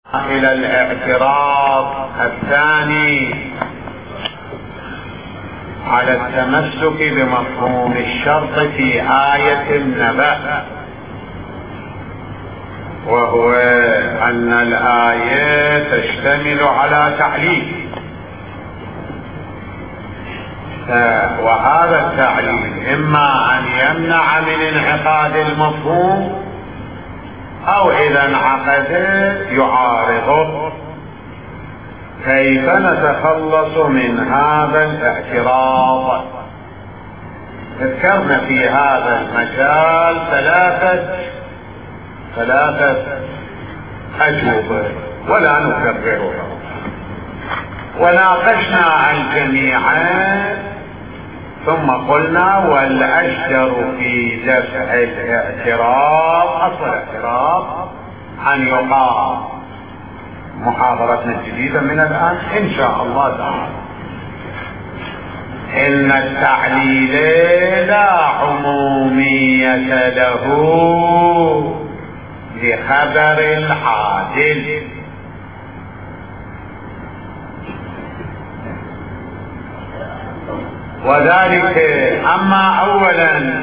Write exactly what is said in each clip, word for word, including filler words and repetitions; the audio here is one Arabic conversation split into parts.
إلى الاعتراض الثاني على التمسك بمفهوم الشرط في آية النبأ، وهو أن الآية تشتمل على تعليل، وهذا التعليل إما أن يمنع من انعقاد المفهوم أو إذا انعقد يعارضه. كيف نتخلص من هذا الاعتراض؟ ذكرنا في هذا المجال ثلاثة ثلاثة أجوبة ولا نكررها، وناقشنا الجميع، ثم قلنا والأشجر في دفع الاعتراض أصل الاعتراض أن يقام محاضرتنا الجديدة من الآن إن شاء الله تعالى. إن التعليل لا عمومية له لخبر العادل، وذلك أما أولا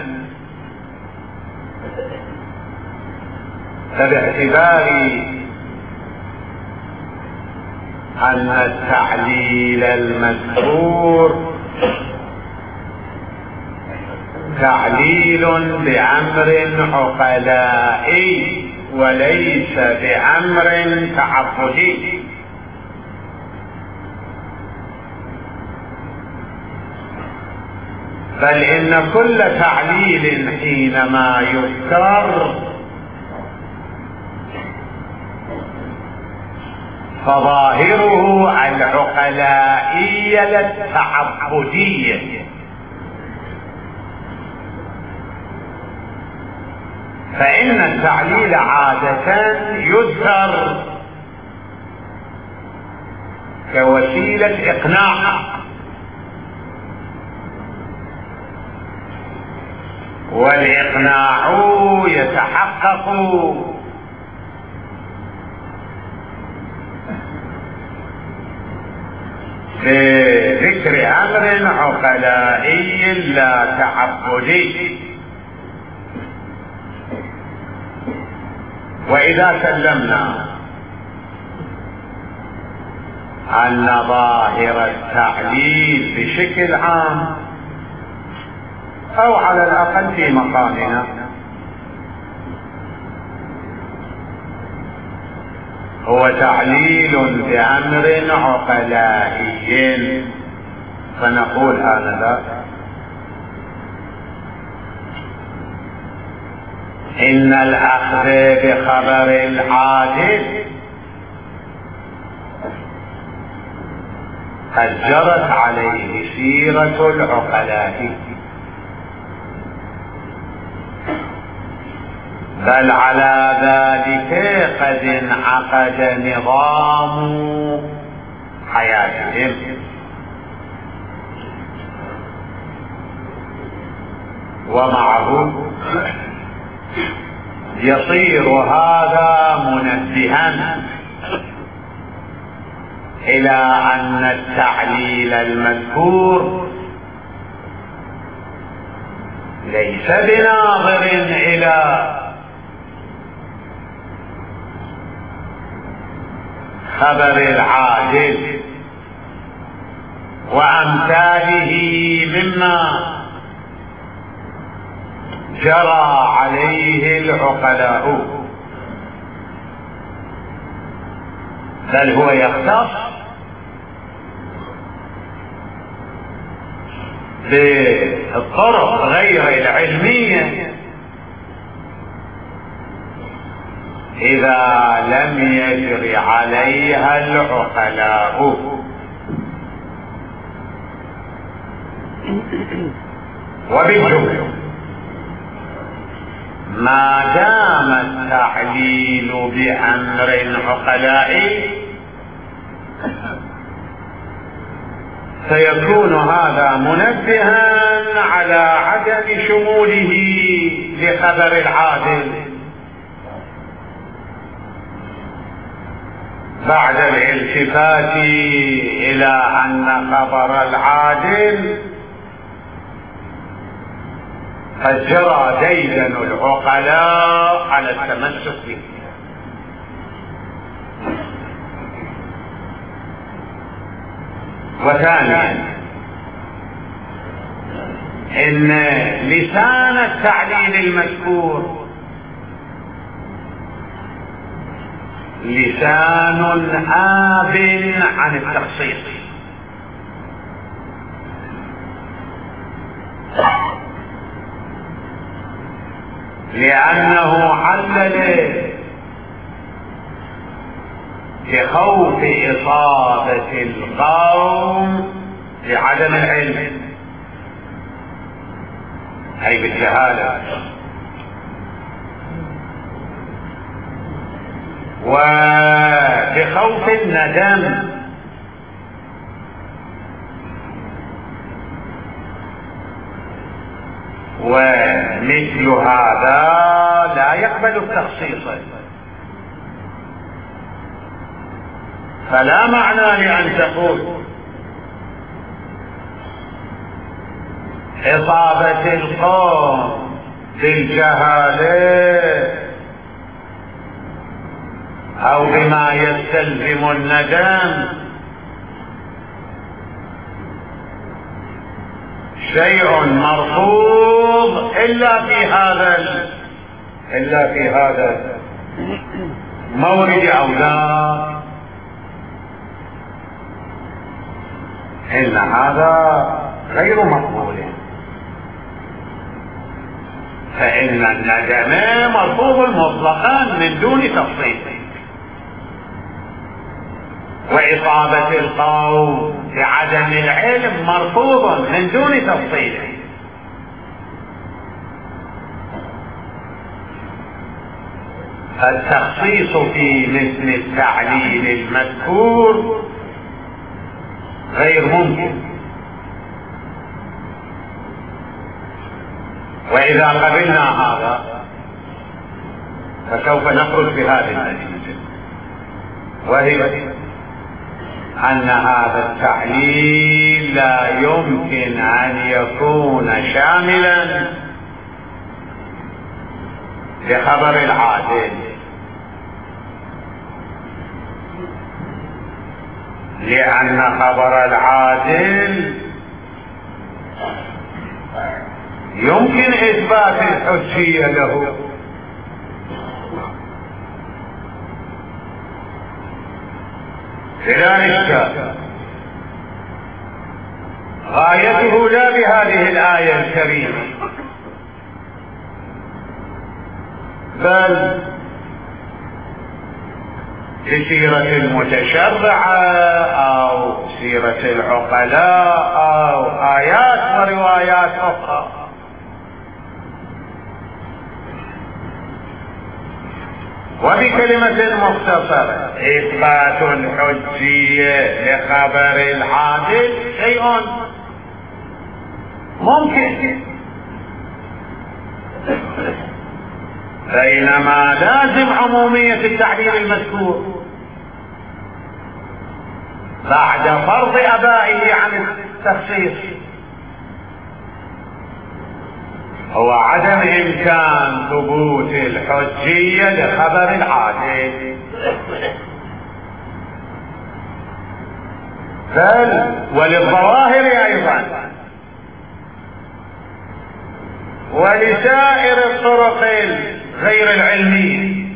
فباعتبار أن التعليل المذكور تعليل بأمر عقلائي وليس بأمر تعبدي، بل إن كل تعليل حينما يذكر فظاهره العقلائية التعبدية، فإن التعليل عادة يذكر كوسيلة إقناع، والإقناع يتحقق بذكر أمر عقلائي لا تعبدي. وإذا سلمنا أن ظاهر التعليل بشكل عام أو على الأقل في مقامنا هو تعليل بأمر عقلائي، فنقول هذا إن الأخذ بخبر العادل قد جرت عليه سيرة العقلاء، بل على ذلك قد انعقد نظام حياتهم، ومعه يصير هذا منبها إلى أن التعليل المذكور ليس بناظر إلى خبر العادل وأمثاله مما جرى عليه العقلاء، بل هو يختص بالطرق غير العلمية إذا لم يجر عليها العقلاء. وبالجملة ما دام التعليل بأمر عقلائي سيكون هذا منبها على عدم شموله لخبر العادل، بعد الالتفات إلى أن خبر العادل قد جرى ديدن العقلاء على التمسك به. وثانيا إن لسان التعليل المذكور لسان آب عن التخصيص، لأنه علل بخوف إصابة القوم بعدم العلم أي بالجهالة، وبخوف الندم، ومثل هذا لا يقبل التخصيص. فلا معنى لأن تقول إصابة القوم بالجهالة أو بما يستلزم الندم شيء مرفوض إلا في هذا إلا في هذا مورد أو لا، إن هذا غير مقبول، فإن الندم مرفوض مطلقا من دون تفصيل، وإصابة القوم بعدم العلم مرفوض من دون تفصيل. التخصيص في مثل التعليل المذكور غير ممكن، وإذا قبلنا هذا فسوف نخرج بهذه النتيجة، وهي أن هذا التعليل لا يمكن أن يكون شاملا لخبر العادل، لأن خبر العادل يمكن إثبات الحجية له، لذلك غايته لا بهذه الآية الكريمة بل بسيرة المتشرعة أو سيرة العقلاء أو آيات وروايات أخرى. وبكلمة مختصرة إثبات الحجية لخبر العادل شيء ممكن، بينما لازم عمومية التعبير المذكور بعد فرض أبائه عن التخصيص هو عدم إمكان ثبوت الحجية لخبر العادل، بل وللظواهر أيضا ولسائر الطرق غير العلمية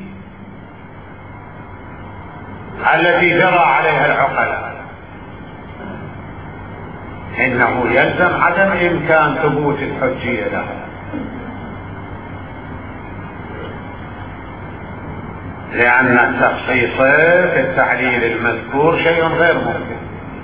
التي جرى عليها العقلاء إنه يلزم عدم إمكان ثبوت الحجية لها، لأن التخصيص في التعليل المذكور شيء غير ممكن.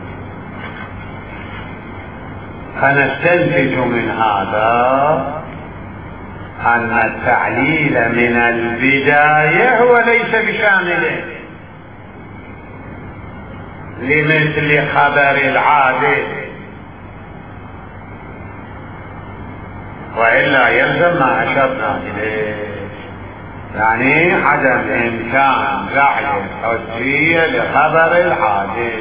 فنستنتج من هذا أن التعليل من البداية هو ليس بشامل لمثل خبر العادل، وإلا يلزم ما أشرنا إليه يعني عدم إمكان جعل الحجية لخبر العاجل.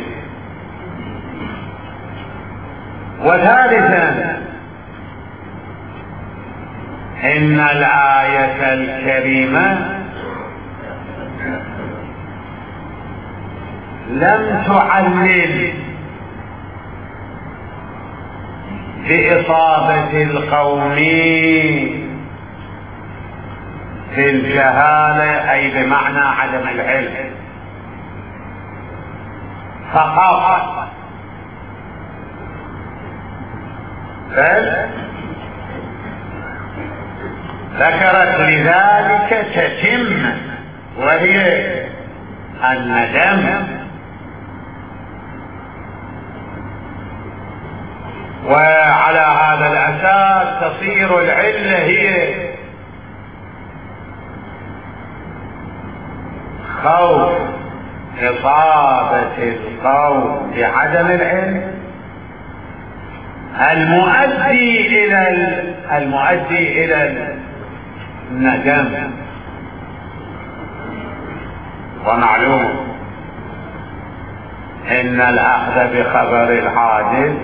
وثالثا إن الآية الكريمة لم تعلل بإصابة القوم في الجهالة، أي بمعنى عدم العلم فقط، بل ذكرت لذلك تتم وهي الندم. وعلى هذا الأساس تصير العلة هي خوف إصابة القوم بعدم العلم المؤدي إلى المؤدي إلى الندم. ومعلوم إن الأخذ بخبر العاجل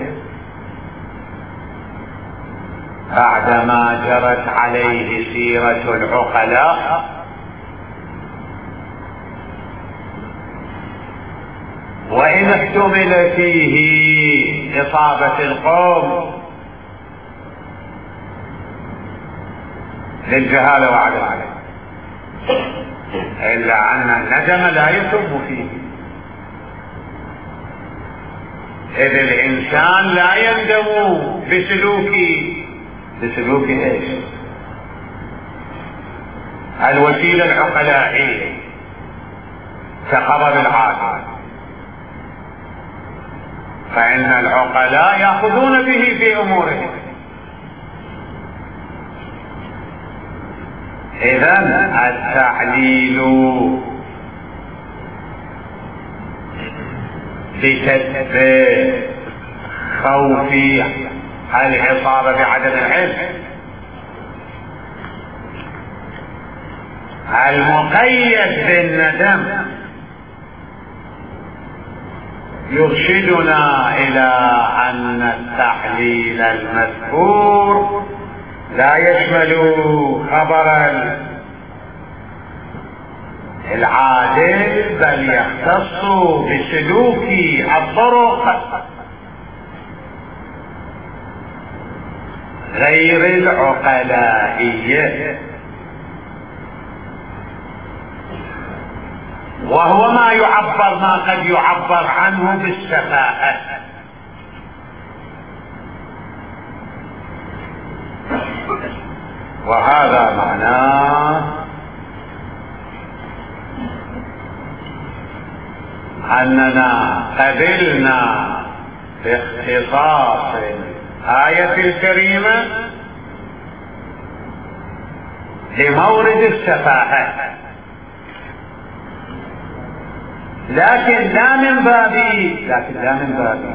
بعدما جرت عليه سيرة العقلاء وإن احتمل فيه إصابة القوم للجهالة وعدم العلم، إلا أن الندم لا يتم فيه، إذ الإنسان لا يندم بسلوك بسلوك إيش؟ الوسيلة العقلائية كخبر العاجل، فإن العقلاء يأخذون به في أمورهم. إذن التعليل بكتب خوف العصابة بعدم العلم المقيد بالندم يرشدنا إلى أن التحليل المذكور لا يشمل خبر العادل، بل يختص بسلوك الطرق غير العقلائية، وهو ما يعبر ما قد يعبر عنه بالسفاهة. وهذا معناه أننا قبلنا باختصاص الآية الكريمة لمورد السفاهة، لكن لا من باب لكن لا من باب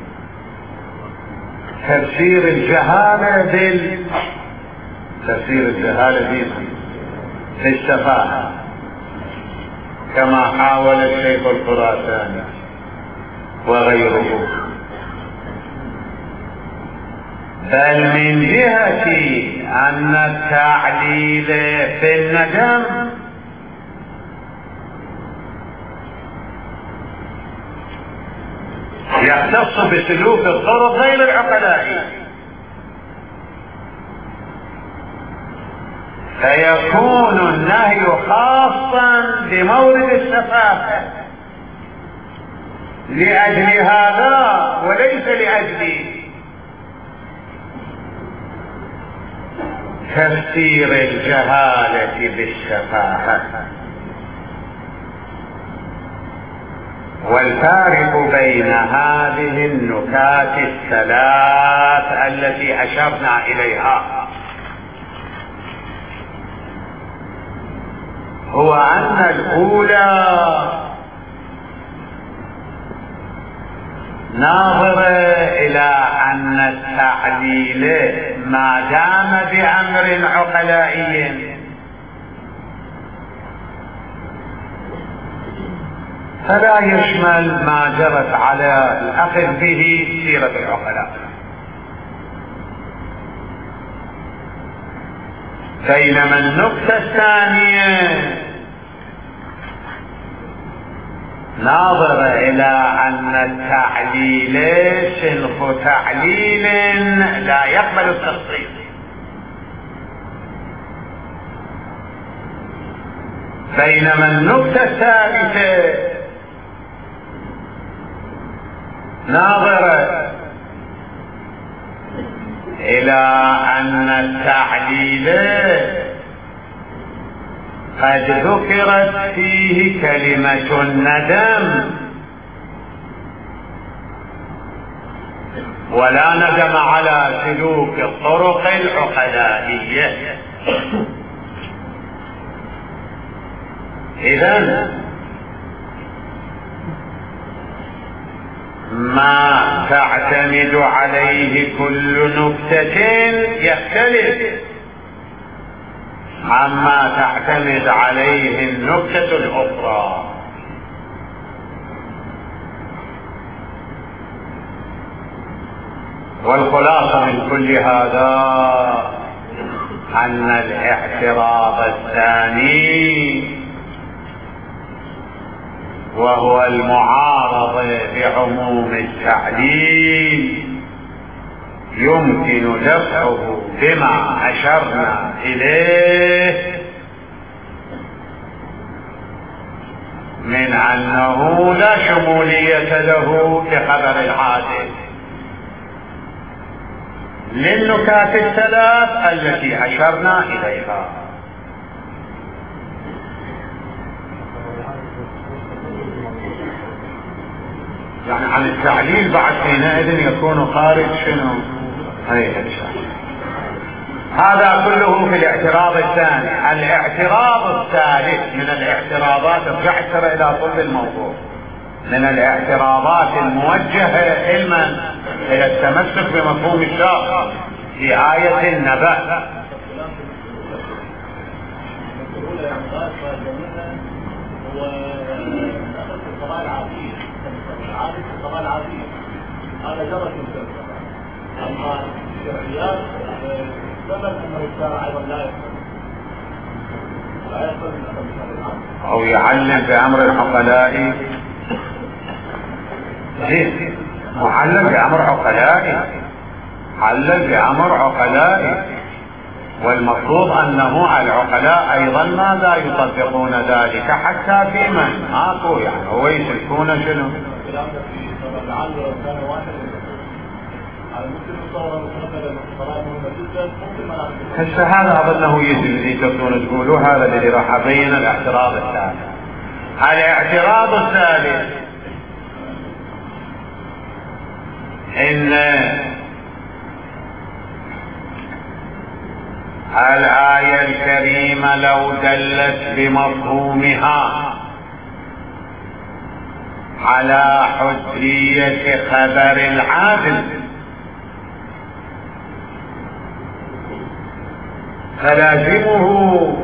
تفسير الجهالة بال تفسير الجهالة بالسفاهة كما حاول الشيخ الخراساني وغيره، بل من جهة أن التعليل في الندم يختص بسلوك الطرق غير العقلائي، فيكون النهي خاصا بمورد السفاهة لأجل هذا وليس لأجل تفسير الجهالة بالسفاهة. والفارق بين هذه النكات الثلاث التي أشرنا إليها هو أن الأولى ناظرة إلى أن التعليل ما دام بأمر عقلائي فلا يشمل ما جرت على الأخذ به سيرة العقلاء. بينما النقطة الثانية ناظرة إلى أن التعليل صنف تعليل لا يقبل التفصيل، بينما النقطة الثالثة ناظرة إلى أن التعليل قد ذكرت فيه كلمة الندم، ولا ندم على سلوك الطرق العقلائية. إذن ما تعتمد عليه كل نكتة يختلف عما تعتمد عليه النكتة الأخرى. والخلاصة من كل هذا أن الاعتراض الثاني وهو المعارضة بعموم التعليل يمكن دفعه بما أشرنا إليه من أنه لا شمولية له لخبر العادل للنكات الثلاث التي أشرنا إليها. يعني عن التعليل بعد حينئذ يكون خارج شنو؟ هي هذا كله في الاعتراض الثاني. الاعتراض الثالث من الاعتراضات، رجعت ترى الى طول الموضوع، من الاعتراضات الموجهة علما الى التمسك بمفهوم الشرع في آية النبأ. هذا جرت الفكرة، أما الشرعيات ثبت أنه الشرع أيضا لا يقبل لا يقبل أو يعلم بأمر العقلاء، معلم بأمر عقلاء، علم بأمر عقلاء، والمفروض أنه العقلاء أيضا ماذا يطبقون ذلك حتى في من ماكو، يعني هو يسلكون شنو؟ هسه هذا أظنه يجب اللي تبدون تقولوا، هذا الذي راح أبين الاعتراض الثالث. الاعتراض الثالث إن الآية الكريمة لو دلت بمفهومها على حجية خبر العادل فلازمه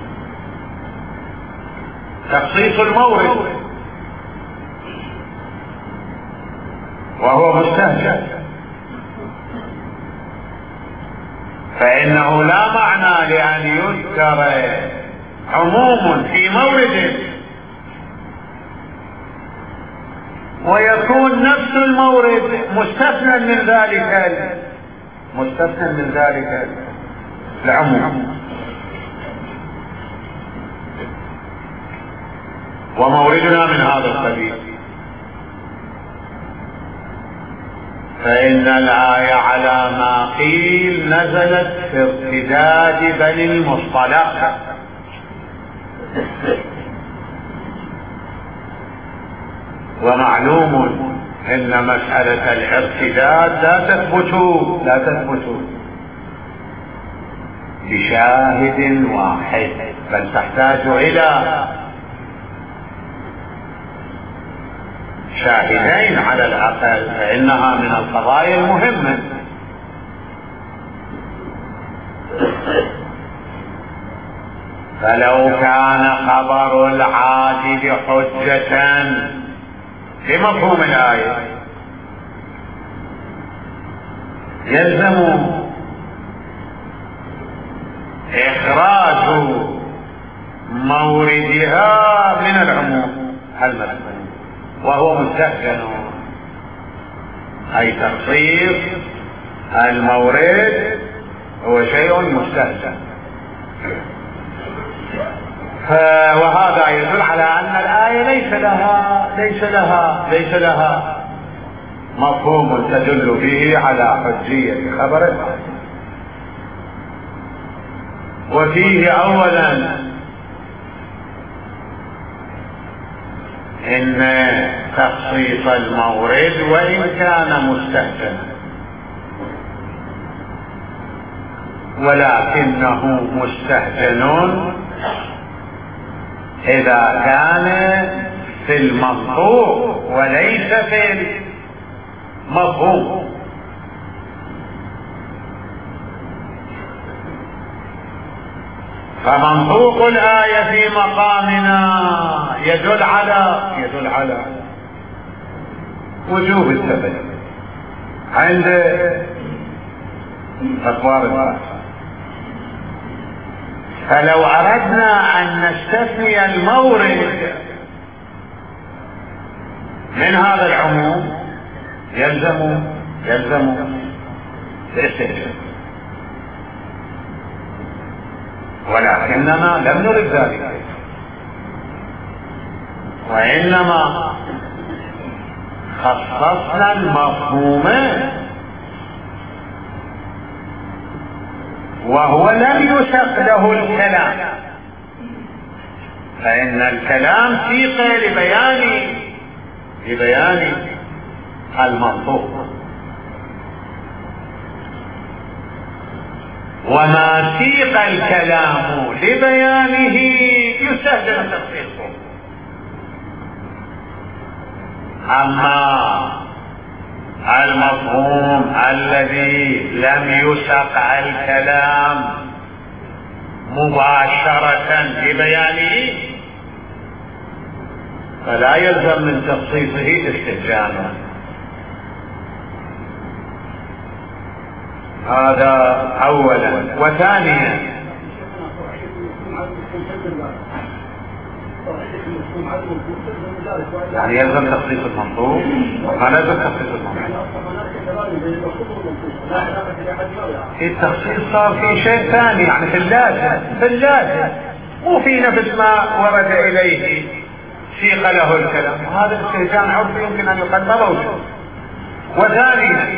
تخصيص المورد، وهو مستهجن، فإنه لا معنى لأن يذكر عموم في مورد ويكون نفس المورد مستثنى من ذلك مستثنى من ذلك العموم. وموردنا من هذا القبيل، فإن الآية على ما قيل نزلت في ارتداد بني المصطلق، ومعلوم ان مسألة الارتداد لا تثبت لا تثبت بشاهد واحد، بل تحتاج الى شاهدين على الاقل، فانها من القضايا المهمة. فلو كان خبر العادل حجة بمفهوم الآية يلزم إخراج موردها من العموم المذكور وهو مستهجن، أي تخصيص المورد هو شيء مستهجن. وهذا يدل على أن الآية ليس لها ليس لها ليس لها مفهوم تدل به على حجية خبر الآية. وفيه أولا إن تخصيص المورد وإن كان مستهجنا ولكنه مستهجن إذا كان في المنطوق وليس في المفهوم. فمنطوق الآية في مقامنا يدل على يدل على وجوب السبب عند أطوار الناس. فلو أردنا أن نستثني المورد من هذا العموم يلزم يلزم الاستهجان، ولكننا لم نرد ذلك، وإنما خصصنا المفهوم وهو لم يسق له الكلام، فإن الكلام سيق لبيان لبيان المنطوق، وما سيق الكلام لبيانه يستهجن تخصيصه. أما المفهوم الذي لم يسق الكلام مباشرة لبيانه فلا يلزم من تخصيصه استهجانه. هذا أولا. وثانيا يعني يلزم تخصيص المنطوق ما لازم تخصيص المنطوق. التخصيص صار في شيء ثاني، يعني في اللازم في اللازم مو في نفس ما ورد إليه سيق له الكلام. هذا الاستهجان عرفي يمكن أن يقدره. وثانيا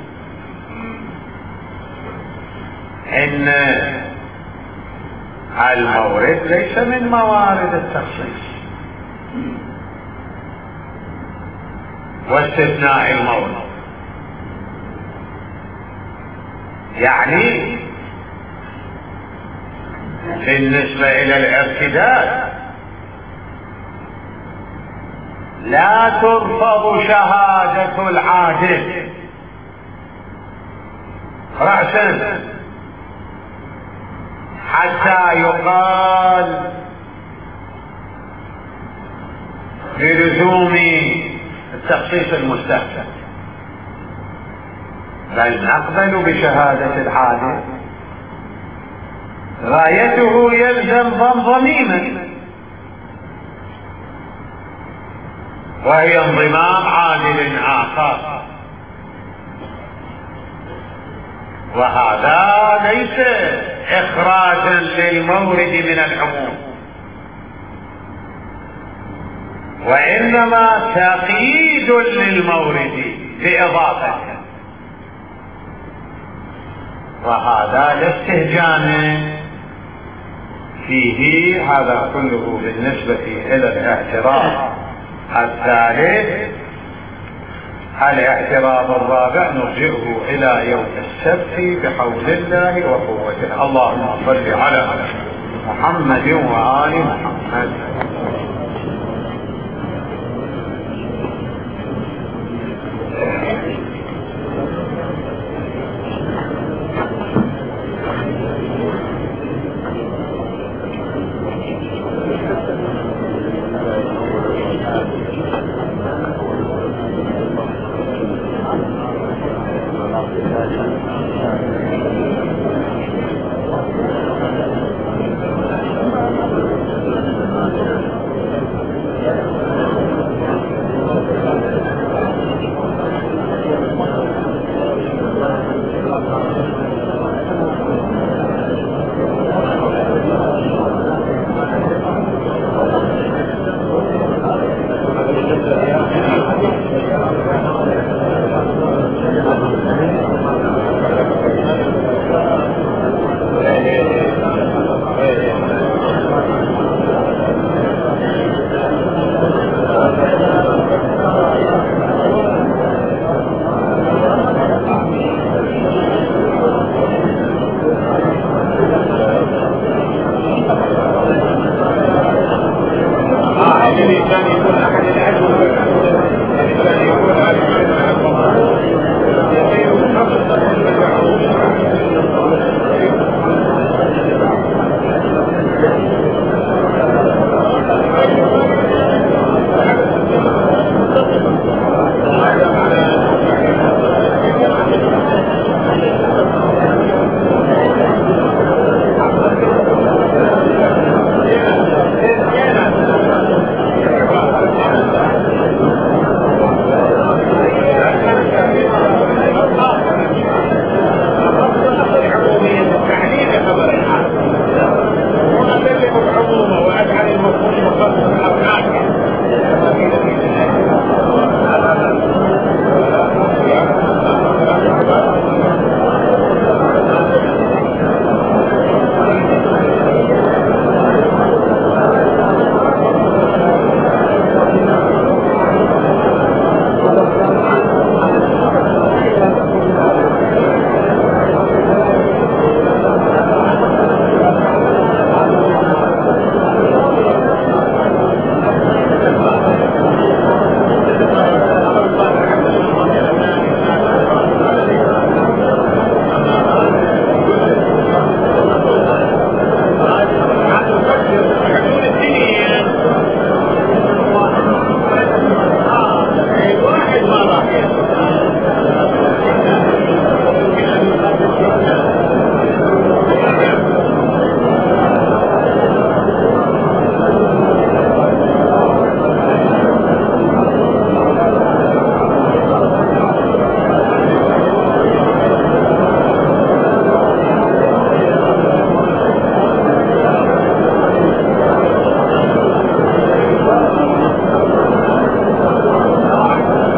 إن المورد ليس من موارد التخصيص واستثناء المورد، يعني بالنسبة إلى الارتداد لا ترفض شهادة العادل رأسا حتى يقال بلزوم التخصيص المستهجن، بل نقبل بشهادة العادل غايته يلزم ضميما وهي انضمام عادل آخر، وهذا ليس إخراجا للمورد من العموم وإنما تقييد للمورد بإضافته، وهذا الاستهجان فيه. هذا كله بالنسبة إلى الاعتراض الثالث. الاعتراض الرابع نرجعه إلى يوم السبت بحول الله وقوته. اللهم صل على محمد وآل محمد.